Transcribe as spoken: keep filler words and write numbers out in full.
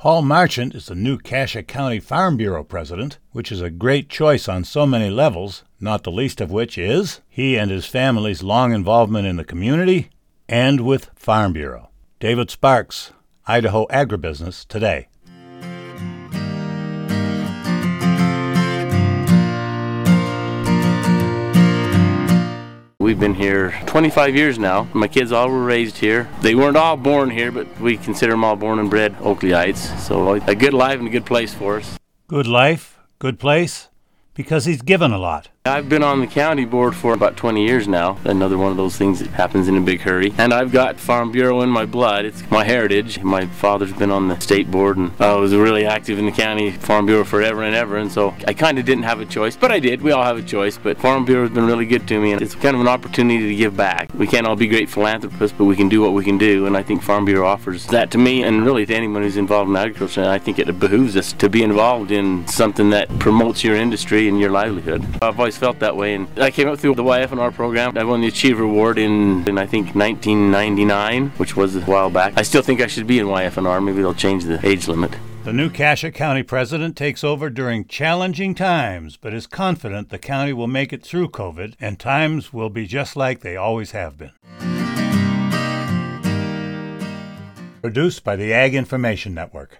Paul Marchant is the new Cassia County Farm Bureau president, which is a great choice on so many levels, not the least of which is he and his family's long involvement in the community and with Farm Bureau. David Sparks, Idaho Agribusiness Today. We've been here twenty-five years now. My kids all were raised here. They weren't all born here, but we consider them all born and bred Oakleyeites. So a good life and a good place for us. Good life, good place, because he's given a lot. I've been on the county board for about twenty years now. Another one of those things that happens in a big hurry. And I've got Farm Bureau in my blood. It's my heritage. My father's been on the state board and I was really active in the county Farm Bureau forever and ever. And so I kind of didn't have a choice, but I did. We all have a choice. But Farm Bureau has been really good to me and it's kind of an opportunity to give back. We can't all be great philanthropists, but we can do what we can do. And I think Farm Bureau offers that to me and really to anyone who's involved in agriculture. And I think it behooves us to be involved in something that promotes your industry and your livelihood. I've always felt that way. And I came up through the Y F N R program. I won the Achiever Award in, in I think nineteen ninety-nine, which was a while back. I still think I should be in Y F N R. Maybe they'll change the age limit. The new Cassia County president takes over during challenging times, but is confident the county will make it through COVID and times will be just like they always have been. Produced by the Ag Information Network.